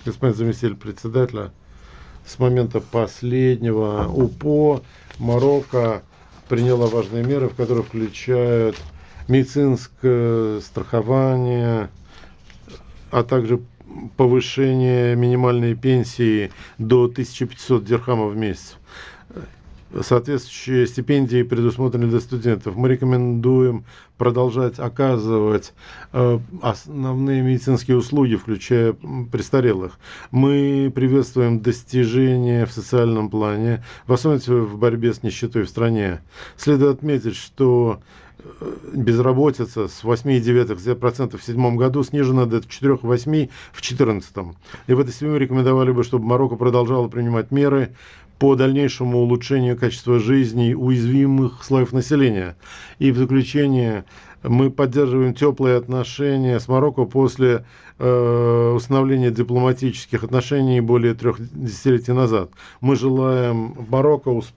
Господин заместитель председателя, с момента последнего УПО Марокко приняло важные меры, в которые включают медицинское страхование, а также повышение минимальной пенсии до 1500 дирхамов в месяц. Соответствующие стипендии предусмотрены для студентов. Мы рекомендуем продолжать оказывать основные медицинские услуги, включая престарелых. Мы приветствуем достижения в социальном плане, в особенности в борьбе с нищетой в стране. Следует отметить, что безработица с 8,9% в 2007 году снижена до 4,8% в 2014. И в этой связи мы рекомендовали бы, чтобы Марокко продолжало принимать меры по дальнейшему улучшению качества жизни уязвимых слоев населения. И в заключение мы поддерживаем теплые отношения с Марокко после установления дипломатических отношений более 3 десятилетий назад. Мы желаем Марокко успеха